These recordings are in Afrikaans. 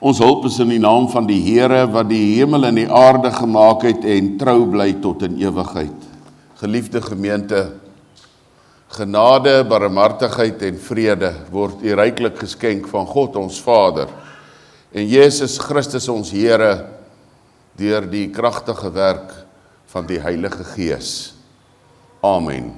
Ons hulp is in die naam van die Here wat die hemel en die aarde gemaak het en trou bly tot in ewigheid. Geliefde gemeente, genade, barmhartigheid en vrede word u ryklik geskenk van God ons Vader en Jesus Christus ons Here deur die kragtige werk van die Heilige Gees. Amen.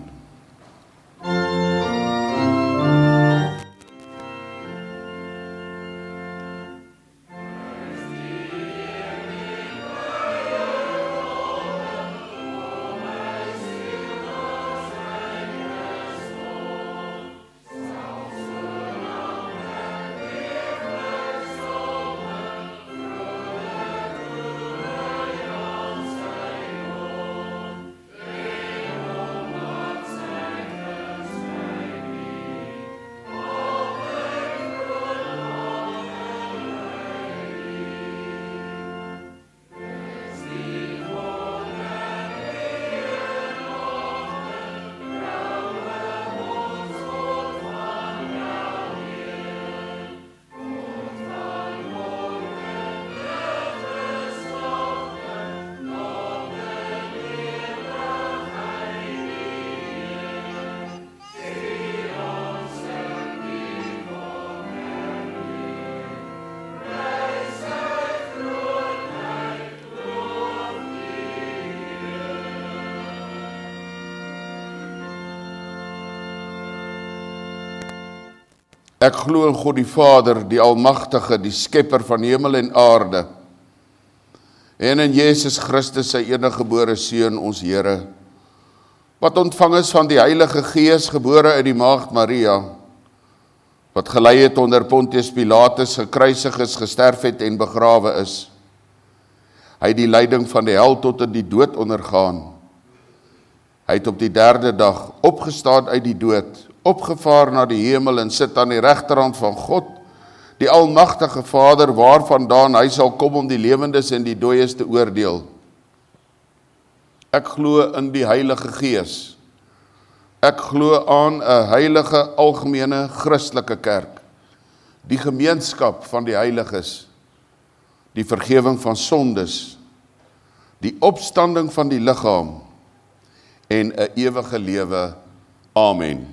Ek glo in God die Vader, die Almagtige, die Skepper van hemel en aarde, en in Jesus Christus, sy eniggebore Seun, ons Here, wat ontvang is van die Heilige Gees, gebore uit die Maagd Maria, wat gelei het onder Pontius Pilatus, gekruisig is, gesterf het en begrawe is. Hy het die lyding van die hel tot in die dood ondergaan. Hy het op die 3de dag opgestaan uit die dood, opgevaar na die hemel en sit aan die regterhand van God, die Almagtige Vader, waarvandaan hy sal kom om die lewendes en die dooies te oordeel. Ek glo in die Heilige Gees. Ek glo aan 'n heilige, algemene, Christelike kerk, die gemeenskap van die heiliges, die vergewing van sondes, die opstanding van die liggaam en 'n ewige lewe. Amen.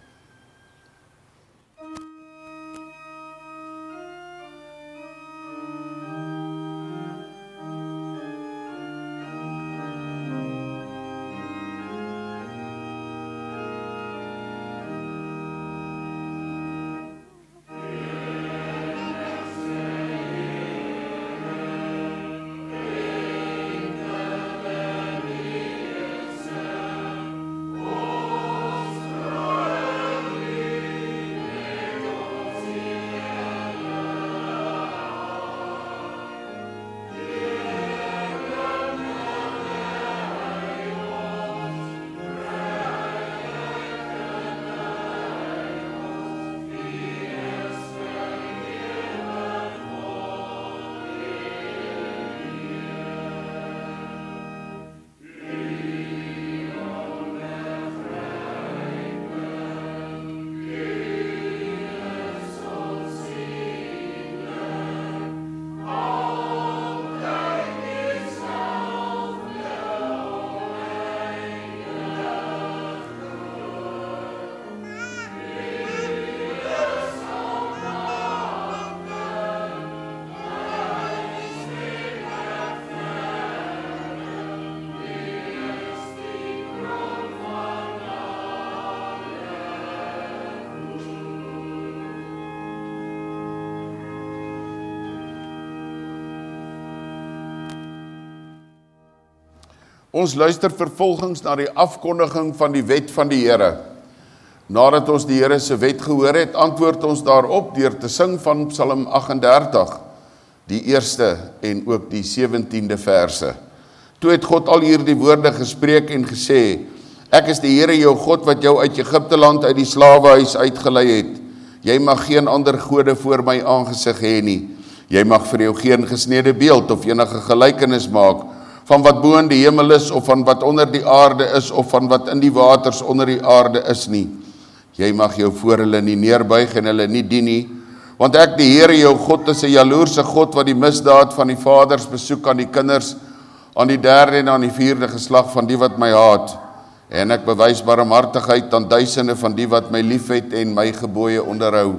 Ons luister vervolgens na die afkondiging van die wet van die Here. Nadat ons die Here se wet gehoor het, antwoord ons daarop deur te sing van Psalm 38, die 1ste en ook die 17de verse. Toe het God al hierdie woorde gespreek en gesê: Ek is die Here jou God wat jou uit Egipte land uit die slawehuis uitgelei het. Jy mag geen ander gode voor my aangesig hê nie. Jy mag vir jou geen gesnede beeld of enige gelykenis maak van wat bo in die hemel is, of van wat onder die aarde is, of van wat in die waters onder die aarde is nie. Jy mag jou voor hulle nie neerbuig en hulle nie dien nie, Want ek, die Here jou God, is 'n jaloerse God wat die misdaad van die vaders besoek aan die kinders, aan die 3de en aan die 4de geslag van die wat my haat. En ek bewys barmhartigheid aan duisende van die wat my liefhet en my gebooie onderhou.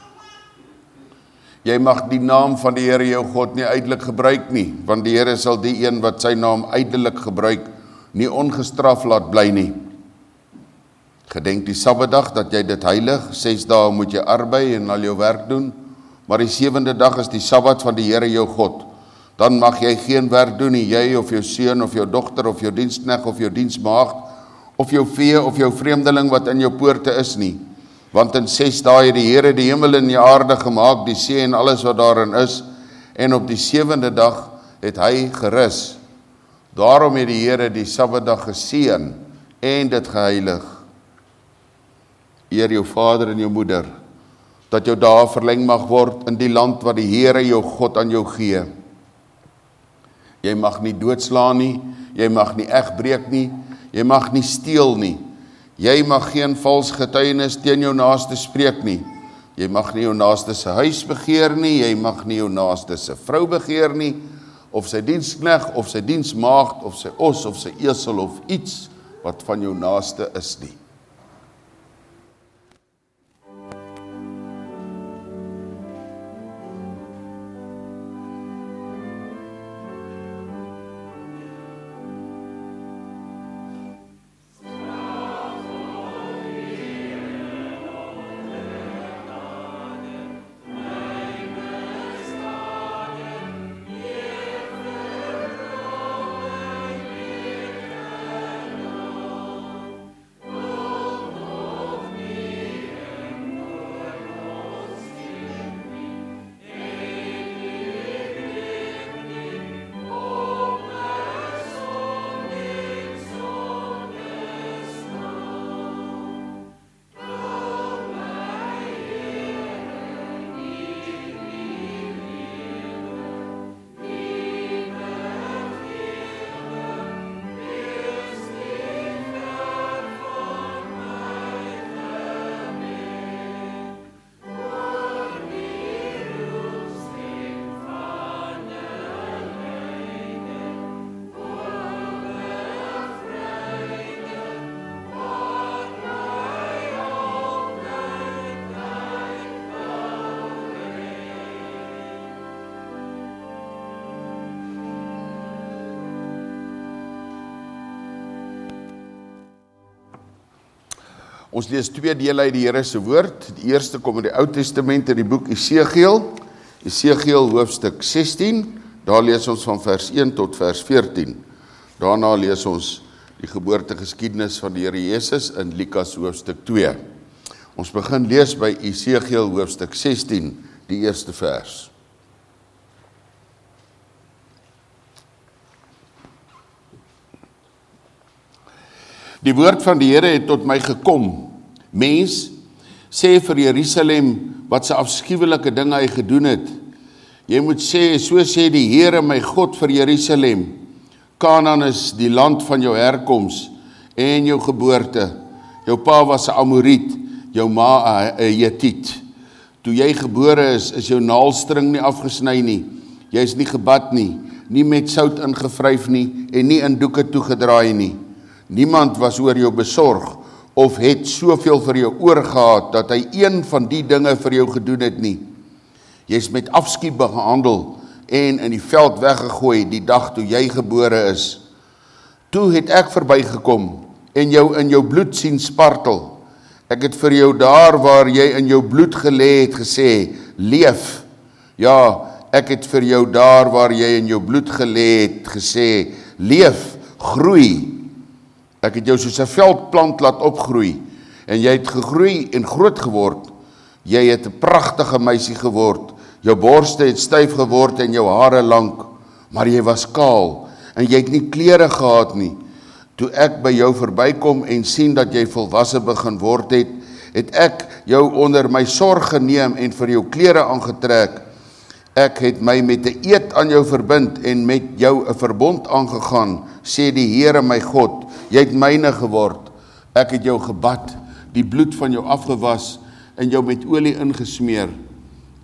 Jy mag die naam van die Here jou God nie uitelik gebruik nie, want die Here sal die een wat sy naam uitelik gebruik, nie ongestraf laat bly nie. Gedenk die Sabbatdag dat jy dit heilig, 6 dae moet jy arbei en al jou werk doen, maar die 7de dag is die Sabbat van die Here jou God. Dan mag jy geen werk doen nie, jy of jou seun of jou dogter of jou diensknegt of jou diensmaagd, of jou vee of jou vreemdeling wat in jou poorte is nie. Want in 6 dae het die Here die hemel en die aarde gemaak, die see en alles wat daarin is, en op die 7de dag het hy gerus. Daarom het die Here die Sabbatdag geseën en dit geheilig. Eer jou vader en jou moeder, dat jou dae verleng mag word in die land wat die Here jou God aan jou gee. Jy mag nie doodslaan nie, jy mag nie egbreek nie, jy mag nie steel nie, jy mag geen vals getuienis teen jou naaste spreek nie, jy mag nie jou naaste se huis begeer nie, jy mag nie jou naaste se vrou begeer nie, of sy diensknegt, of sy diensmaagd, of sy os, of sy esel, of iets wat van jou naaste is nie. Ons lees 2 dele uit die Here se woord. Die eerste kom in die Ou Testament in die boek Esegiel, Esegiel hoofstuk 16, daar lees ons van vers 1 tot vers 14. Daarna lees ons die geboortegeskiedenis van die Here Jesus in Lukas hoofstuk 2. Ons begin lees by Esegiel hoofstuk 16, die eerste vers. Die woord van die Here het tot my gekom. Mens, sê vir Jerusalem wat sy afskuwelike dinge hy gedoen het. Jy moet sê, so sê die Here my God vir Jerusalem. Kanaan is die land van jou herkoms en jou geboorte. Jou pa was 'n Amoriet, jou ma 'n Hetiet. Toe jy gebore is jou naalstring nie afgesny nie. Jy is nie gebad nie, nie met sout ingevryf nie en nie in doeke toegedraai nie. Niemand was oor jou besorg of het soveel vir jou oorgehad dat hy een van die dinge vir jou gedoen het nie. Jy is met afskuw behandel en in die veld weggegooi die dag toe jy gebore is. Toe het ek verbygekom en jou in jou bloed sien spartel. Ek het vir jou daar waar jy in jou bloed gelê het gesê, leef. Ja, ek het vir jou daar waar jy in jou bloed gelê het gesê, leef, groei. Ek het jou soos 'n veldplant laat opgroei, en jy het gegroei en groot geword. Jy het 'n pragtige meisie geword, jou borste het styf geword en jou hare lank, maar jy was kaal, en jy het nie klere gehad nie. Toe ek by jou verbykom en sien dat jy volwasse begin word het, het ek jou onder my sorg geneem en vir jou klere aangetrek. Ek het my met 'n eed aan jou verbind en met jou 'n verbond aangegaan, sê die Here my God. Jy het myne geword, ek het jou gebad, die bloed van jou afgewas en jou met olie ingesmeer.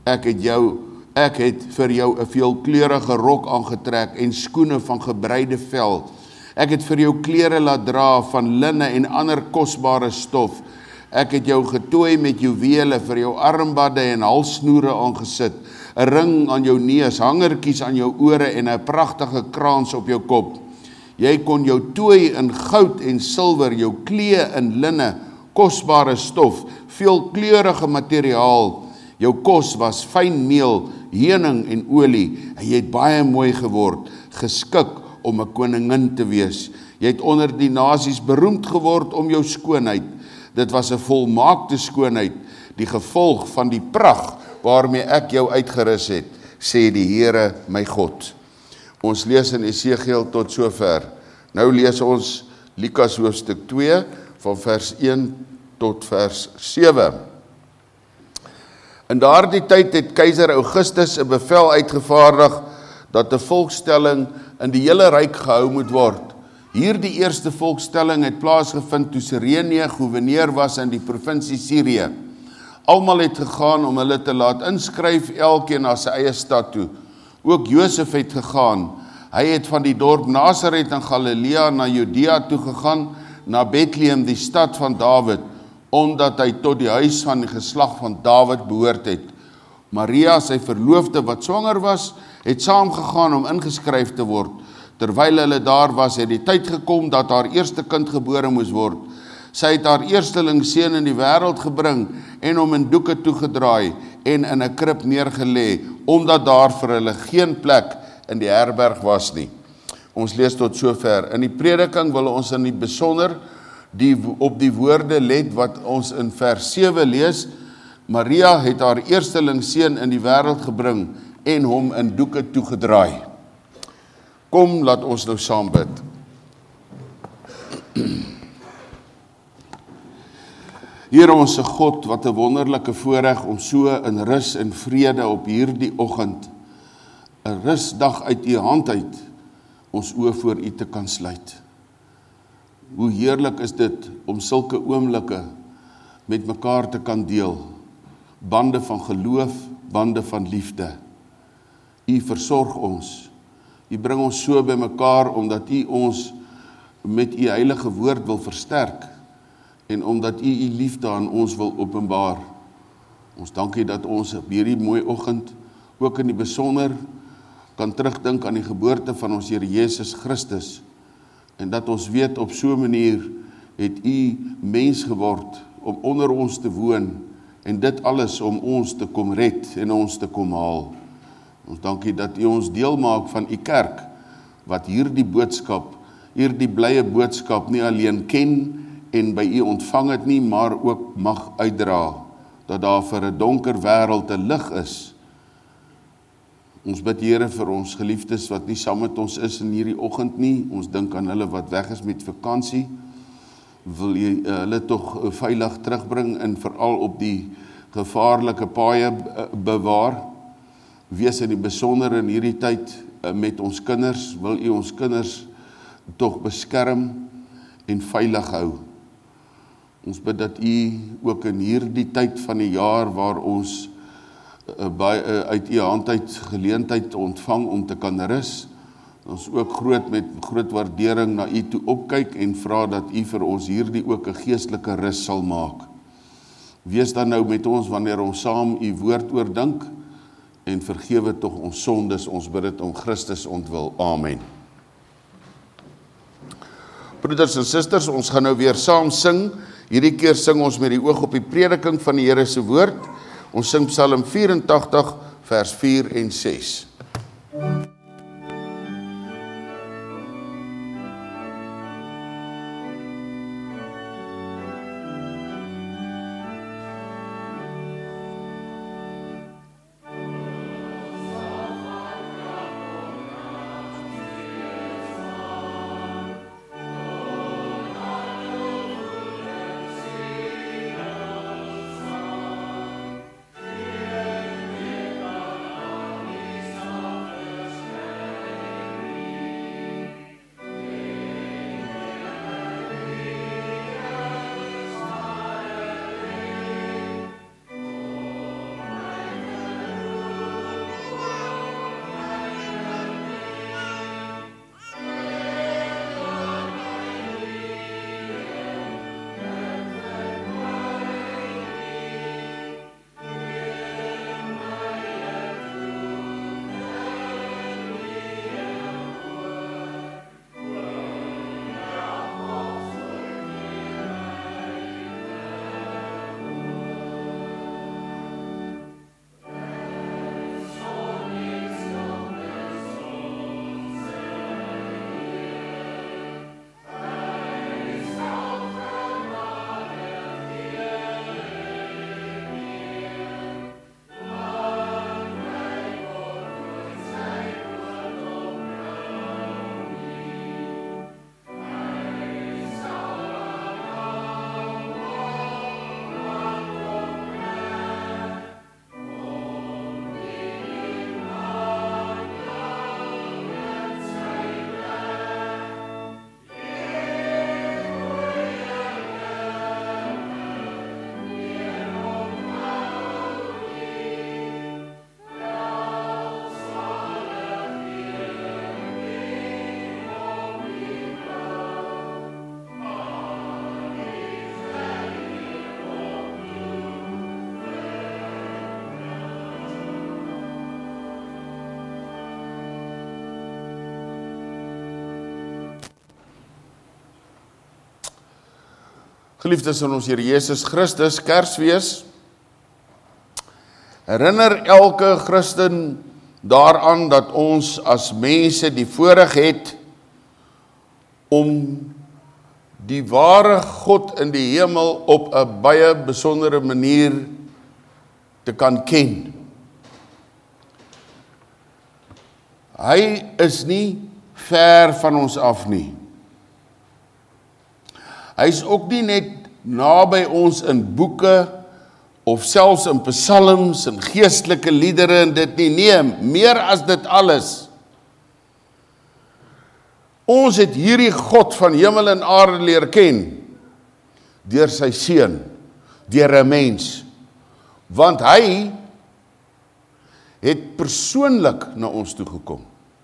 Ek het vir jou 'n veelkleurige rok aangetrek en skoene van gebreide vel. Ek het vir jou klere laat dra van linne en ander kosbare stof. Ek het jou getooi met juwele, vir jou armbande en halssnoere aangesit, 'n ring aan jou neus, hangertjies aan jou ore en 'n pragtige krans op jou kop. Jy kon jou tooi in goud en silwer, jou klee in linne, kosbare stof, veelkleurige materiaal. Jou kos was fyn meel, heuning en olie, en jy het baie mooi geword, geskik om 'n koningin te wees. Jy het onder die nasies beroemd geword om jou skoonheid. Dit was 'n volmaakte skoonheid, die gevolg van die pragt waarmee ek jou uitgerus het, sê die Here my God. Ons lees in Esegiel tot sover. Nou lees ons Lukas hoofstuk 2 van vers 1 tot vers 7. In daardie tyd het keiser Augustus 'n bevel uitgevaardig dat 'n volkstelling in die hele ryk gehou moet word. Hierdie eerste volkstelling het plaasgevind toe Sirene gouverneur was in die provinsie Sirië. Almal het gegaan om hulle te laat inskryf, elkeen na sy eie stad toe. Ook Josef het gegaan. Hy het van die dorp Nasaret in Galilea na Judea toe gegaan, na Bethlehem, die stad van Dawid, omdat hy tot die huis van die geslag van Dawid behoort het. Maria, sy verloofde wat swanger was, het saamgegaan om ingeskryf te word. Terwyl hulle daar was, het die tyd gekom dat haar eerste kind gebore moes word. Sy het haar eersteling seun in die wêreld gebring en hom in doeke toegedraai en in 'n krib neergelê, omdat daar vir hulle geen plek in die herberg was nie. Ons lees tot sover. In die prediking wil ons in die besonder op die woorde let wat ons in vers 7 lees. Maria het haar eersteling seun in die wêreld gebring en hom in doeke toegedraai. Kom, laat ons nou saam bid. Here onse God, wat 'n wonderlike voorreg om so in rus en vrede op hierdie oggend, 'n rusdag uit u hand uit, ons oë voor u te kan sluit. Hoe heerlik is dit om sulke oomblikke met mekaar te kan deel, bande van geloof, bande van liefde. U versorg ons, u bring ons so by mekaar, omdat u ons met u heilige woord wil versterk, en omdat u liefde aan ons wil openbaar. Ons dank u dat ons op hierdie mooi oggend, ook in die besonder, kan terugdink aan die geboorte van ons Here Jesus Christus, en dat ons weet op so 'n manier het u mens geword, om onder ons te woon, en dit alles om ons te kom red, en ons te kom haal. Ons dank u dat u ons deel maak van u kerk, wat hierdie boodskap, hierdie blye boodskap nie alleen ken, en by u ontvang het nie, maar ook mag uitdra, dat daar vir 'n donker wêreld 'n lig is. Ons bid Here vir ons geliefdes wat nie saam met ons is in hierdie oggend nie. Ons dink aan hulle wat weg is met vakansie. Wil jy hulle tog veilig terugbring en veral op die gevaarlike paaie bewaar. Wees in die besonder in hierdie tyd met ons kinders. Wil u ons kinders tog beskerm en veilig hou. Ons bid dat u ook in hierdie tyd van die jaar waar ons uit u hand uit geleentheid ontvang om te kan rus, ons ook met groot waardering na u toe opkyk en vra dat u vir ons hierdie ook 'n geestelike rus sal maak. Wees dan nou met ons wanneer ons saam u woord oordink en vergewe tog ons sondes, ons bid dit om Christus ontwil. Amen. Broeders en susters, ons gaan nou weer saam sing. Hierdie keer sing ons met die oog op die prediking van die Here se woord. Ons sing Psalm 84 vers 4 en 6. Geliefdes in ons Here Jesus Christus, Kersfees herinner elke Christen daaraan dat ons as mense die voorreg het om die ware God in die hemel op 'n baie besondere manier te kan ken. Hy is nie ver van ons af nie. Hy is ook nie net naby ons in boeke of selfs in psalms en geestelike liedere en dit nie. Nee, meer as dit alles. Ons het hierdie God van hemel en aarde leer ken deur sy seun, deur 'n mens. Want hy het persoonlik na ons toe gekom.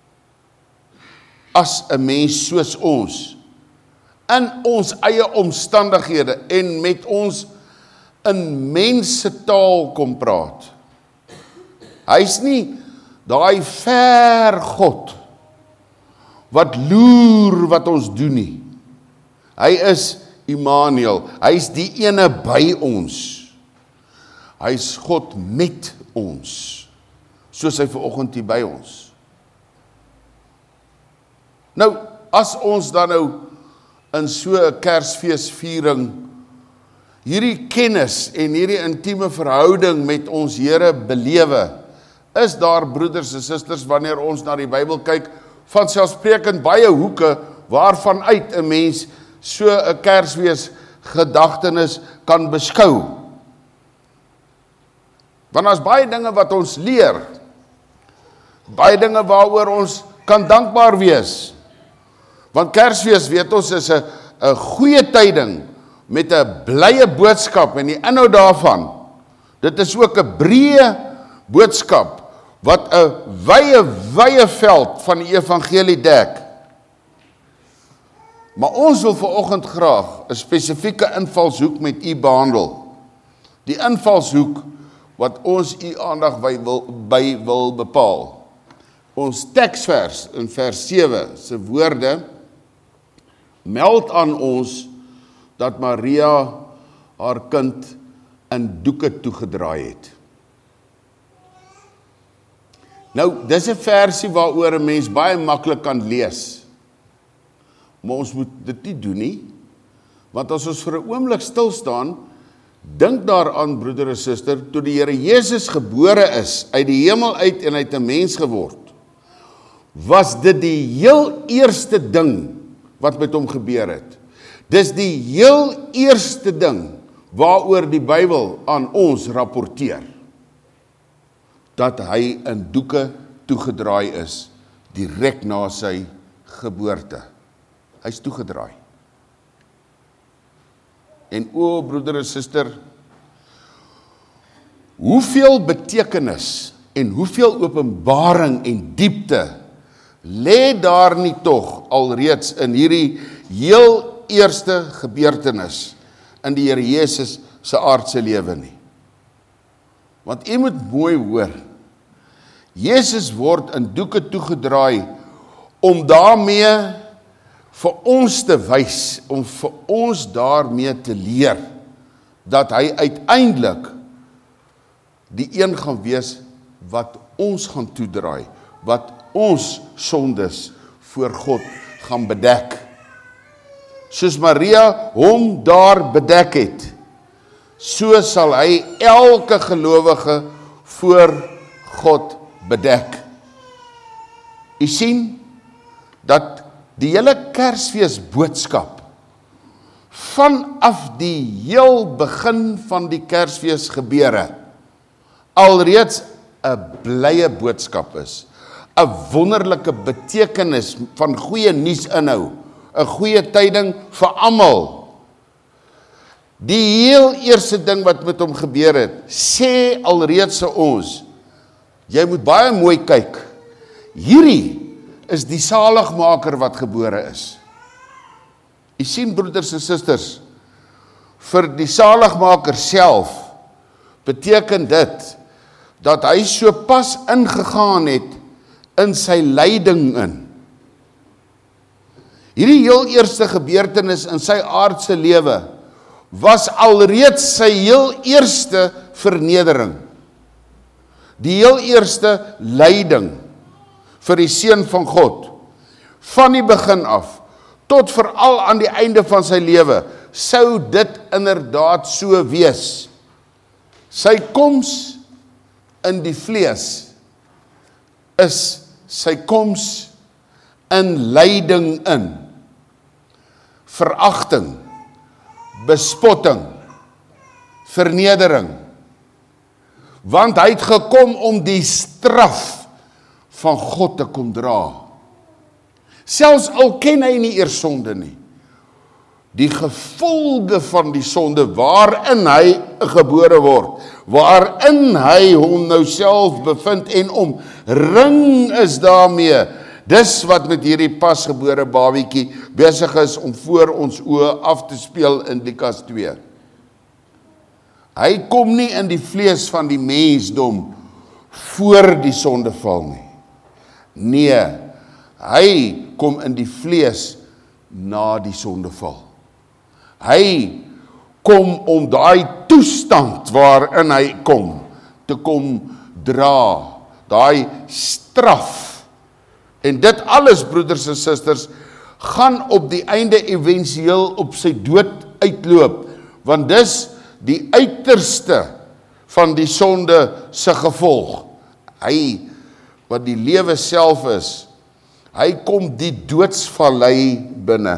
As 'n mens soos ons, in ons eie omstandighede en met ons in mense taal kom praat. Hy's nie daai ver God wat loer wat ons doen nie. Hy is Immanuel, hy is die ene by ons. Hy is God met ons, soos hy vanoggend hier by ons. Nou, as ons dan nou in so 'n Kersfeesviering hierdie kennis en hierdie intieme verhouding met ons Here belewe, is daar broeders en susters, wanneer ons na die Bybel kyk, vanselfsprekend baie hoeke waarvan uit 'n mens so 'n Kersfees gedagtenis kan beskou. Want daar's baie dinge wat ons leer, baie dinge waaroor ons kan dankbaar wees. Want Kersfees, weet ons, is 'n goeie tyding met 'n blye boodskap en die inhoud daarvan. Dit is ook 'n breë boodskap wat 'n wye veld van die evangelie dek. Maar ons wil vanoggend graag 'n spesifieke invalshoek met u behandel. Die invalshoek wat ons u aandag by wil bepaal. Ons teksvers in vers 7 se woorde meld aan ons dat Maria haar kind in doeke toegedraai het. Nou, dis 'n versie waaroor 'n mens baie maklik kan lees. Maar ons moet dit nie doen nie, want as ons vir 'n oomblik stil staan, dink daaraan, broeder en suster, toe die Here Jesus gebore is, uit die hemel uit en hy het 'n mens geword, was dit die heel eerste ding wat met hom gebeur het. Dis die heel eerste ding waaroor die Bybel aan ons rapporteer. Dat hy in doeke toegedraai is, direk na sy geboorte. Hy's toegedraai. En o, broeder en suster, hoeveel betekenis en hoeveel openbaring en diepte lê daar nie tog alreeds in hierdie heel eerste gebeurtenis in die Here Jesus se aardse lewe nie. Want u moet mooi hoor, Jesus word in doeke toegedraai om daarmee vir ons te wys, om vir ons daarmee te leer, dat hy uiteindelik die een gaan wees wat ons gaan toedraai, wat ons sondes voor God gaan bedek. Soos Maria hom daar bedek het, so sal hy elke gelowige voor God bedek. U sien dat die hele Kersfees boodskap vanaf die heel begin van die Kersfees gebeure alreeds 'n blye boodskap is, 'n wonderlike betekenis van goeie nuus inhou, 'n goeie tyding vir almal. Die heel eerste ding wat met hom gebeur het, sê alreeds vir ons, jy moet baie mooi kyk, hierdie is die saligmaker wat gebore is. U sien, broeders en susters, vir die saligmaker self beteken dit dat hy so pas ingegaan het in sy lyding in. Hierdie heel eerste gebeurtenis in sy aardse lewe was alreeds sy heel eerste vernedering. Die heel eerste lyding vir die Seun van God. Van die begin af, tot veral aan die einde van sy lewe, sou dit inderdaad so wees. Sy koms in die vlees is sy koms in lyding in, veragting, bespotting, vernedering, want hy het gekom om die straf van God te kom dra. Selfs al ken hy nie eers sonde nie, die gevolge van die sonde waarin hy gebore word, waarin hy hom nou self bevind en omring is daarmee, dis wat met hierdie pasgebore babietjie besig is om voor ons oë af te speel in Lukas 2. Hy kom nie in die vlees van die mensdom voor die sondeval nie. Nee, hy kom in die vlees na die sondeval. Hy kom om daai toestand waarin hy kom, te kom dra, daai straf. En dit alles, broeders en susters, gaan op die einde eventueel op sy dood uitloop, want dis die uiterste van die sonde se gevolg. Hy, wat die lewe self is, hy kom die doodsvallei binne.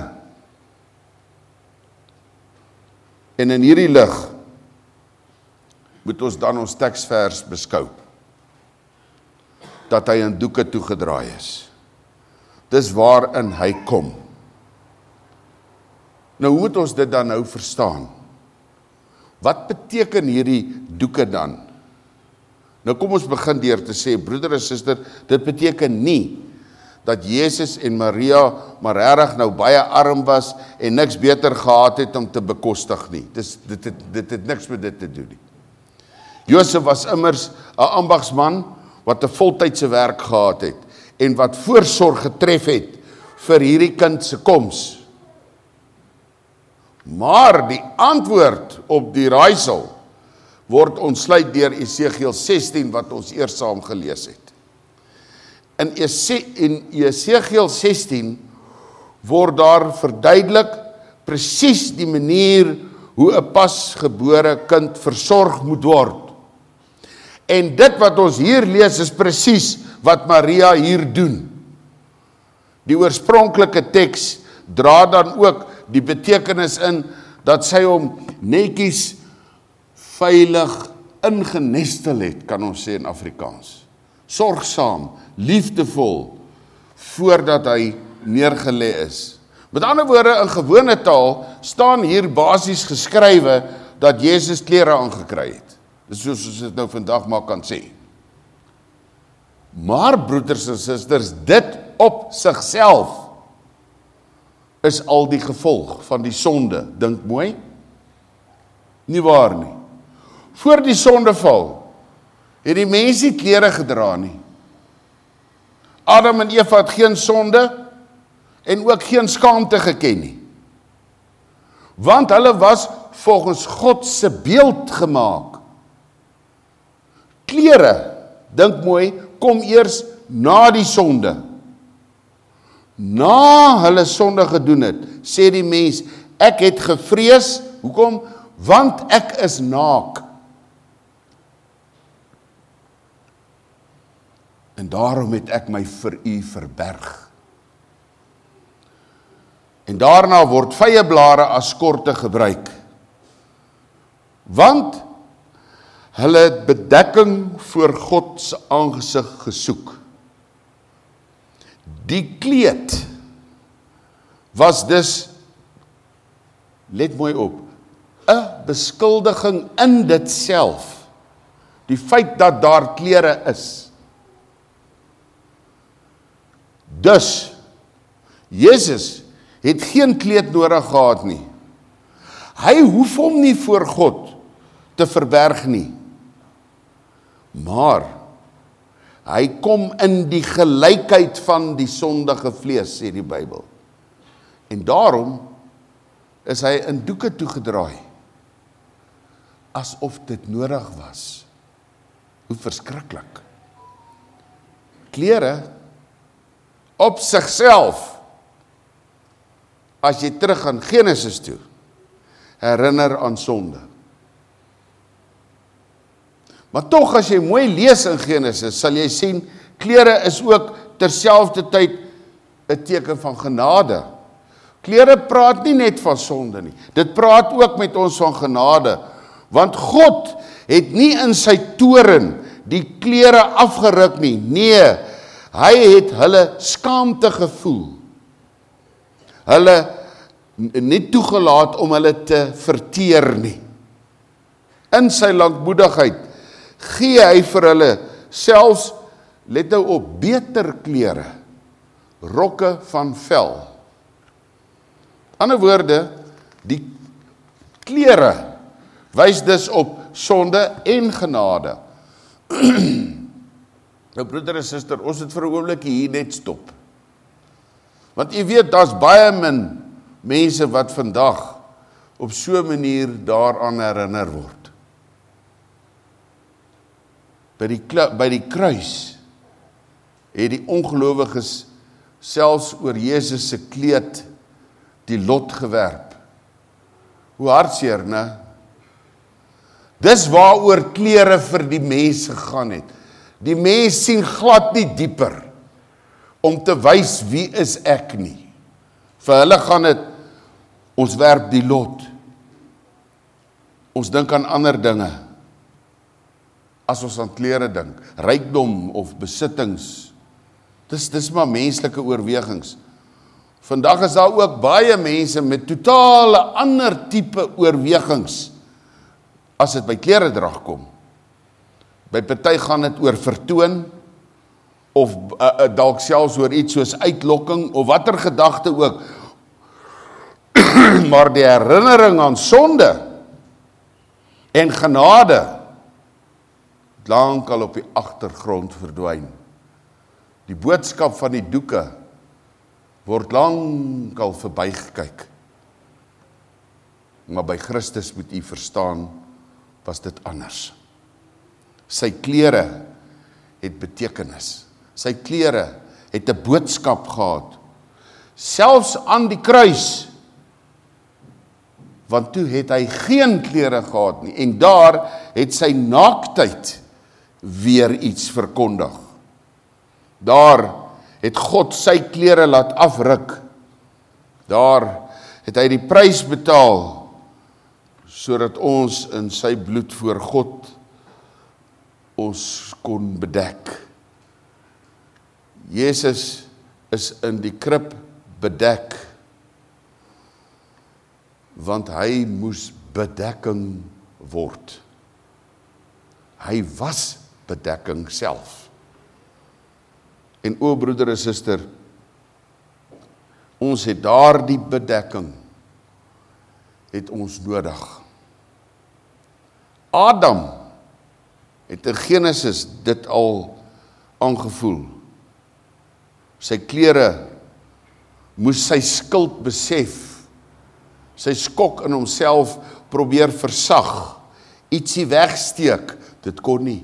En in hierdie lig moet ons dan ons teksvers beskou, dat hy in doeke toegedraai is. Dis waarin hy kom. Nou hoe moet ons dit dan nou verstaan? Wat beteken hierdie doeke dan? Nou kom ons begin deur te sê, broeder en suster, dit beteken nie dat Jesus en Maria maar regtig nou baie arm was en niks beter gehad het om te bekostig nie. Dit het niks met dit te doen nie. Josef was immers 'n ambagsman wat 'n voltydse werk gehad het en wat voorsorg getref het vir hierdie kind se koms. Maar die antwoord op die raaisel word ontsluit deur Esegiel 16 wat ons eers saam gelees het. In Esegiel 16 word daar verduidelik presies die manier hoe 'n pasgebore kind versorg moet word. En dit wat ons hier lees is presies wat Maria hier doen. Die oorspronklike teks dra dan ook die betekenis in dat sy hom netjies veilig ingenestel het, kan ons sê in Afrikaans. Sorgsaam, liefdevol, voordat hy neergelê is. Met ander woorde, in gewone taal staan hier basies geskrywe dat Jesus klere aangekry het. Dis soos ons dit nou vandag maar kan sê. Maar broeders en susters, dit op sigself is al die gevolg van die sonde. Dink mooi. Nie waar nie. Voor die sondeval het die mens nie klere gedra nie. Adam en Eva het geen sonde en ook geen skaamte geken nie. Want hulle was volgens God se beeld gemaak. Klere, dink mooi, kom eers na die sonde. Na hulle sonde gedoen het, sê die mens, ek het gevrees, hoekom? Want ek is naak. En daarom het ek my vir u verberg. En daarna word vyeblare as korte gebruik. Want hulle het bedekking voor God se aangesig gesoek. Die kleed was dus, let mooi op, 'n beskuldiging in dit self. Die feit dat daar klere is. Dus, Jesus het geen kleed nodig gehad nie. Hy hoef hom nie voor God te verberg nie. Maar, hy kom in die gelykheid van die sondige vlees, sê die Bybel. En daarom is hy in doeke toegedraai. asof dit nodig was. Hoe verskriklik. Klere op sigself, as jy terug gaan Genesis toe, herinner aan sonde. Maar tog as jy mooi lees in Genesis, sal jy sien, klere is ook terselfdertyd 'n teken van genade. Klere praat nie net van sonde nie, dit praat ook met ons van genade, want God het nie in sy toorn die klere afgeruk nie, nee, hy het hulle skaamte gevoel, hulle nie toegelaat om hulle te verteer nie. In sy lankmoedigheid gee hy vir hulle selfs, let nou op, beter klere, rokke van vel. Ander woorde, die klere wys dus op sonde en genade. Nou broeder en suster, ons het vir 'n oomblik hier net stop. Want jy weet, daar's baie min mense wat vandag op so 'n manier daaraan herinner word. By die kruis het die ongelowiges selfs oor Jesus se kleed die lot gewerp. Hoe hartseer, né? Dis waaroor klere vir die mens gegaan het. Die mens sien glad nie dieper om te wys wie is ek nie. Vir hulle gaan dit, ons werp die lot. Ons dink aan ander dinge. As ons aan klere dink, rykdom of besittings. Dis maar menslike oorwegings. Vandag is daar ook baie mense met totale ander tipe oorwegings as dit by kleredrag kom. By party gaan dit oor vertoon of dalk selfs oor iets soos uitlokking of watter gedagte ook. Maar die herinnering aan sonde en genade lankal op die agtergrond verdwyn. Die boodskap van die doeke word lankal verbygekyk. Maar by Christus moet u verstaan, was dit anders. Sy klere het betekenis. Sy klere het 'n boodskap gehad. Selfs aan die kruis, want toe het hy geen klere gehad nie, en daar het sy naaktheid weer iets verkondig. Daar het God sy klere laat afruk. Daar het hy die prys betaal, sodat ons in sy bloed voor God ons kon bedek. Jesus is in die krib bedek, want hy moes bedekking word. Hy was bedekking self. En o broeder en suster, ons het daardie bedekking, het ons nodig. Adam het in Genesis dit al aangevoel. Sy klere moes sy skuld besef, sy skok in homself probeer versag, ietsie wegsteek, dit kon nie.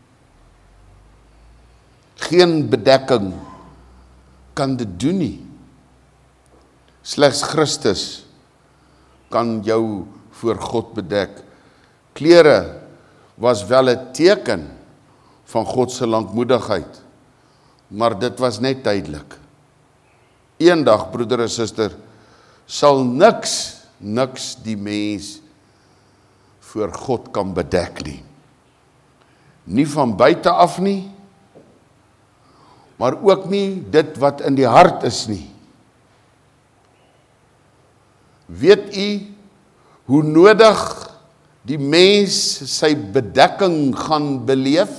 Geen bedekking kan dit doen nie. Slegs Christus kan jou voor God bedek. Klere was wel 'n teken van God se lankmoedigheid, maar dit was net tydelik. Eendag, broeder en suster, sal niks die mens voor God kan bedek nie. Nie van buite af nie, maar ook nie dit wat in die hart is nie. Weet u hoe nodig die mens sy bedekking gaan beleef?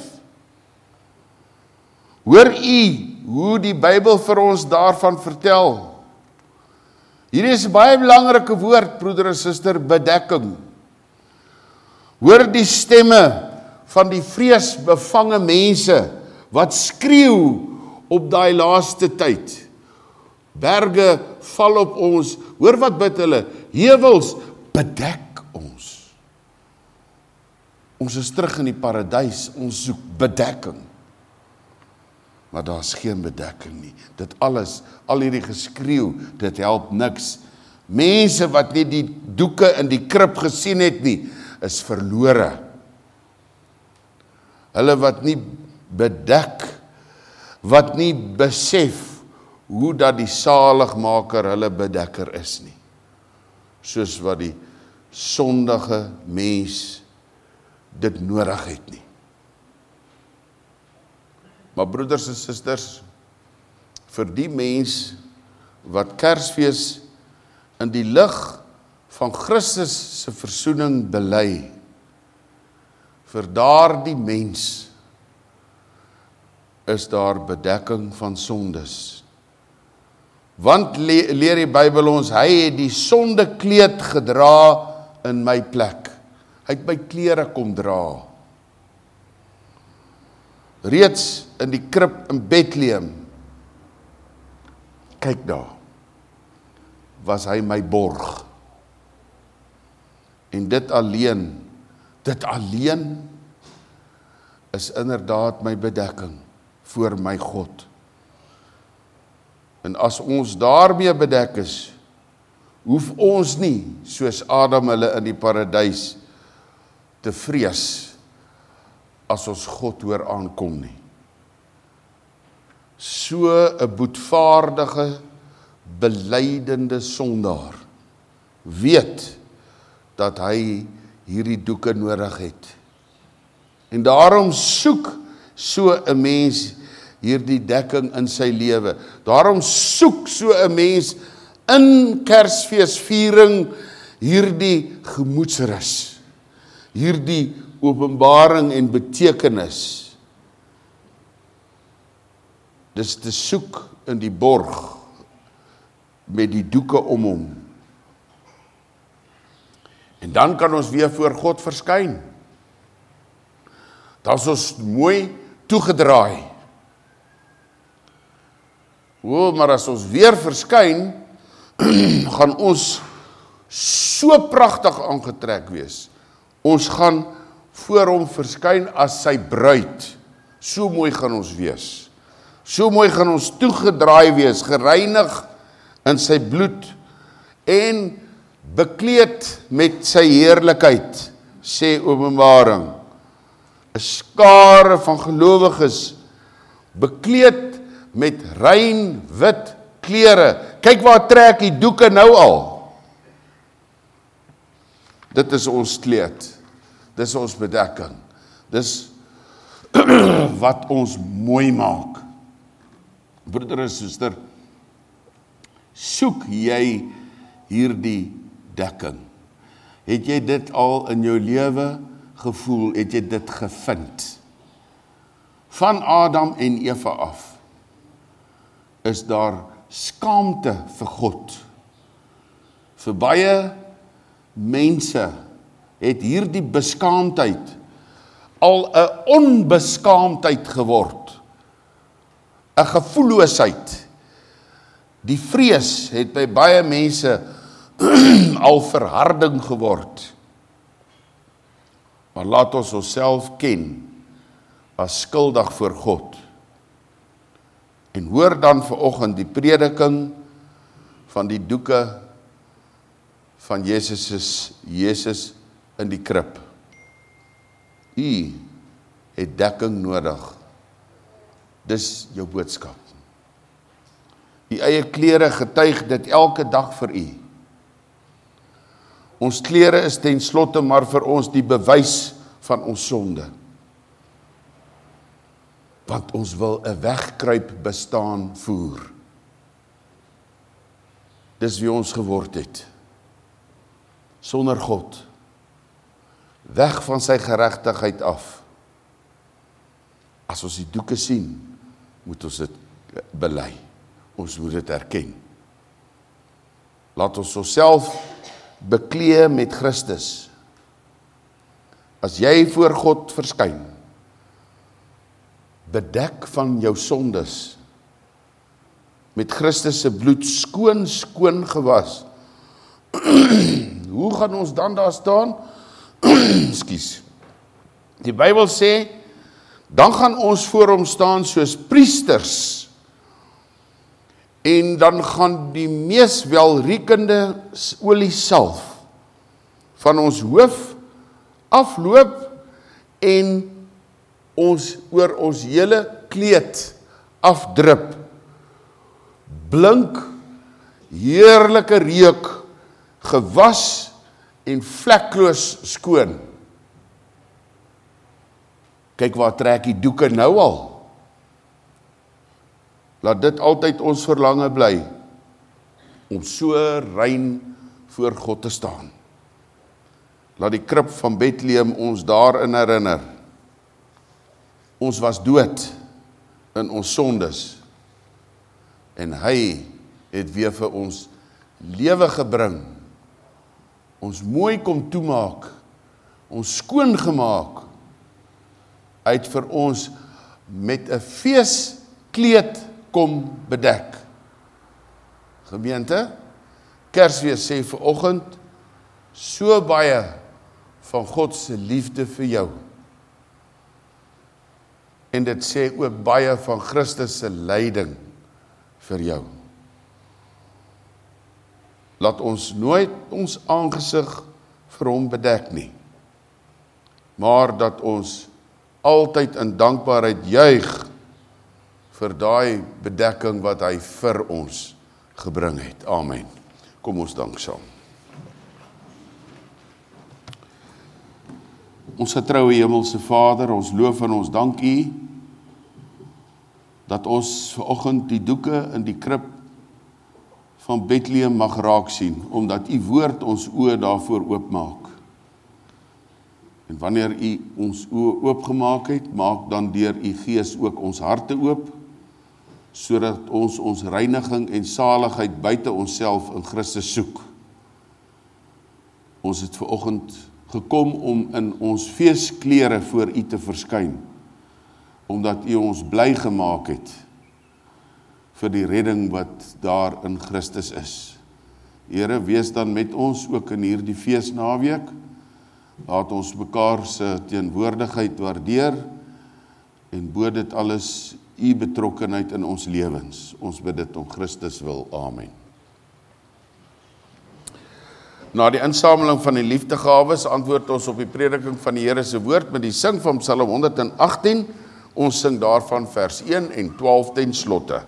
Hoor u hoe die Bybel vir ons daarvan vertel? Hierdie is 'n baie belangrike woord, broeder en suster, bedekking. Hoor die stemme van die vreesbevange mense wat skreeu op daai laaste tyd. Berge val op ons, hoor wat bid hulle, heuwels bedek ons. Ons is terug in die paradys, ons soek bedekking. Maar daar is geen bedekking nie. Dit alles, al hierdie geskreeu, dit help niks. Mense wat nie die doeke in die krib gesien het nie, is verlore. Hulle wat nie bedek, wat nie besef hoe dat die saligmaker hulle bedekker is nie. Soos wat die sondige mens dit nodig het nie. Maar broeders en susters, vir die mens wat Kersfees in die lig van Christus se versoening bely, vir daardie mens is daar bedekking van sondes. Want leer die Bybel ons, hy het die sondekleed gedra in my plek. Hy het my klere kom dra. Reeds in die krib in Bethlehem, kyk daar, was hy my borg. En dit alleen is inderdaad my bedekking voor my God. En as ons daarmee bedek is, hoef ons nie, soos Adam hulle in die paradys, te vrees, as ons God hoor aankom nie. So 'n boetvaardige, belydende sondaar weet dat hy hierdie doeke nodig het. En daarom soek so 'n mens hierdie dekking in sy lewe. Daarom soek so 'n mens in Kersfeesviering hierdie gemoedsrus, hierdie openbaring en betekenis. Dis te soek in die borg met die doeke om hom. En dan kan ons weer voor God verskyn. Dan is ons mooi toegedraai. Maar as ons weer verskyn, gaan ons so pragtig aangetrek wees. Ons gaan voor hom verskyn as sy bruid. So mooi gaan ons wees. So mooi gaan ons toegedraai wees, gereinig in sy bloed en bekleed met sy heerlikheid, sê Openbaring. 'n skare van gelowiges, bekleed met rein wit klere. Kyk waar trek die doeke nou al. Dit is ons kleed. Dis ons bedekking. Dis wat ons mooi maak. Broeder en suster, soek jy hierdie dekking? Het jy dit al in jou lewe gevoel? Het jy dit gevind? Van Adam en Eva af is daar skaamte vir God. Vir baie mense het hierdie beskaamdheid al 'n onbeskaamdheid geword. 'n gevoelloosheid. Die vrees het by baie mense al verharding geword. Maar laat ons onsself ken as skuldig voor God. En hoor dan vanoggend die prediking van die doeke van Jesus in die krib. U het dekking nodig. Dis jou boodskap. U eie klere getuig dit elke dag vir u. Ons klere is ten slotte maar vir ons die bewys van ons sonde. Want ons wil 'n wegkruip bestaan voer. Dis wie ons geword het. Sonder God. Weg van sy geregtigheid af. As ons die doeke sien, moet ons dit bely. Ons moet dit erken. Laat ons onsself beklee met Christus. As jy voor God verskyn, bedek van jou sondes, met Christus se bloed skoon gewas. Hoe gaan ons dan daar staan? Ekskuus. Die Bybel sê, dan gaan ons voor hom staan soos priesters, en dan gaan die mees welriekende oliesalf van ons hoof afloop en ons oor ons hele kleed afdrup. Blink, heerlike reuk, gewas en vlekloos skoon. Kyk waar trek die doeke nou al. Laat dit altyd ons verlange bly, om so rein voor God te staan. Laat die krib van Bethlehem ons daarin herinner. Ons was dood in ons sondes, en hy het weer vir ons lewe gebring, ons mooi kom toemaak, ons skoon gemaak, uit vir ons met 'n feeskleed kom bedek. Gemeente, Kersfees sê vanoggend so baie van God se liefde vir jou. En dit sê ook baie van Christus se lyding vir jou. Laat ons nooit ons aangesig vir hom bedek nie, maar dat ons altyd in dankbaarheid juig vir daai bedekking wat hy vir ons gebring het. Amen. Kom ons dank saam. Ons getroue hemelse Vader, ons loof en ons dank U, dat ons vanoggend die doeke in die krib van Bethlehem mag raak sien, omdat U woord ons oë daarvoor oopmaak. En wanneer U ons oë oopgemaak het, maak dan deur U Gees ook ons harte oop, sodat ons reiniging en saligheid buite onsself in Christus soek. Ons het vanoggend gekom om in ons feesklere voor U te verskyn, omdat U ons bly gemaak het vir die redding wat daar in Christus is. Here, wees dan met ons ook in hierdie feesnaweek. Laat ons mekaar se teenwoordigheid waardeer en bo dit alles U betrokkenheid in ons lewens. Ons bid dit om Christus wil. Amen. Na die insameling van die liefdegawes antwoord ons op die prediking van die Here se woord met die sing van Psalm 118. Ons sing daarvan vers 1 en 12 ten slotte.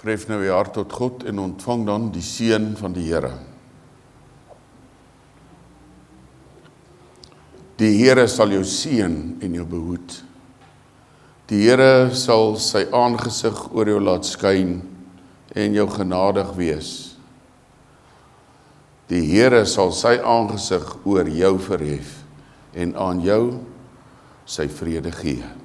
Verhef nou je hart tot God en ontvang dan die seën van die Here. Die Here sal jou seën en jou behoed. Die Here sal sy aangesig oor jou laat skyn en jou genadig wees. Die Here sal sy aangesig oor jou verhef en aan jou sy vrede gee.